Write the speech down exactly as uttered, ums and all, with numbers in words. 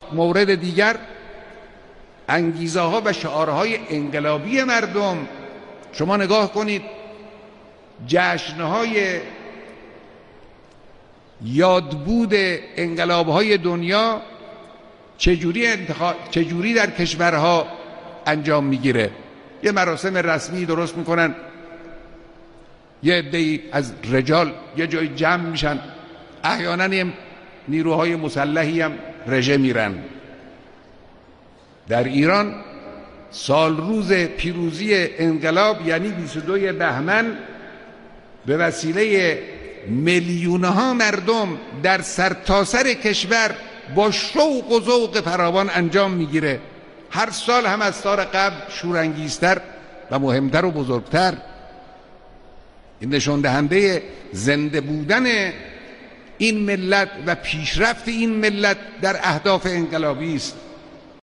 مورد دیگر انگیزه ها و شعارهای انقلابی مردم. شما نگاه کنید جشنهای یادبود انقلابهای دنیا چجوری انتخاب چجوری در کشورها انجام میگیره. یه مراسم رسمی درست میکنن، یه عده‌ای از رجال یه جای جمع میشن، احیانا نیروهای مسلحی هم رژه میرن. در ایران سال روز پیروزی انقلاب یعنی بیست و دوی بهمن به وسیله میلیونها مردم در سرتاسر کشور با شوق و ذوق فراوان انجام میگیره. هر سال هم از سال قبل شورانگیزتر و مهمتر و بزرگتر. این نشان دهنده زنده بودن این ملت و پیشرفت این ملت در اهداف انقلابی است.